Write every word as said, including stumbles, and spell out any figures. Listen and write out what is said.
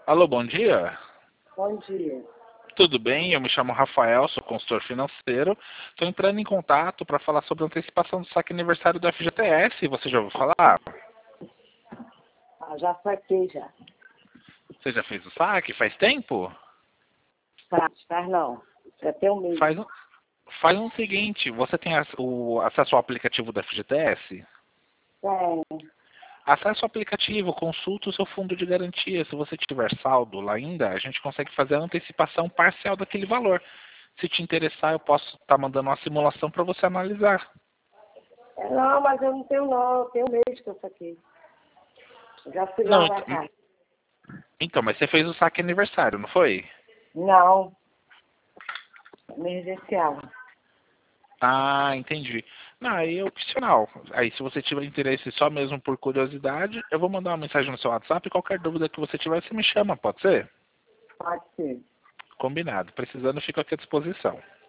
Alô, bom dia. Bom dia. Tudo bem? Eu me chamo Rafael, sou consultor financeiro. Estou entrando em contato para falar sobre a antecipação do saque aniversário do F G T S. Você já ouviu falar? Ah, já saquei já. Você já fez o saque? Faz tempo? Faz, faz não. Já tem um mês. Faz, um- faz o seguinte, você tem ac- o acesso ao aplicativo do F G T S? Tem. Acesse o aplicativo, consulta o seu fundo de garantia. Se você tiver saldo lá ainda, a gente consegue fazer a antecipação parcial daquele valor. Se te interessar, eu posso estar mandando uma simulação para você analisar. É, não, mas eu não tenho não. Eu tenho um mês que eu saquei. Já fui lá Não, na ent- casa. então, mas você fez o saque aniversário, não foi? Não. Emergencial. Ah, entendi. Não, aí é opcional. Aí, se você tiver interesse só mesmo por curiosidade, eu vou mandar uma mensagem no seu WhatsApp e qualquer dúvida que você tiver, você me chama, pode ser? Pode ser. Combinado. Precisando, fico aqui à disposição.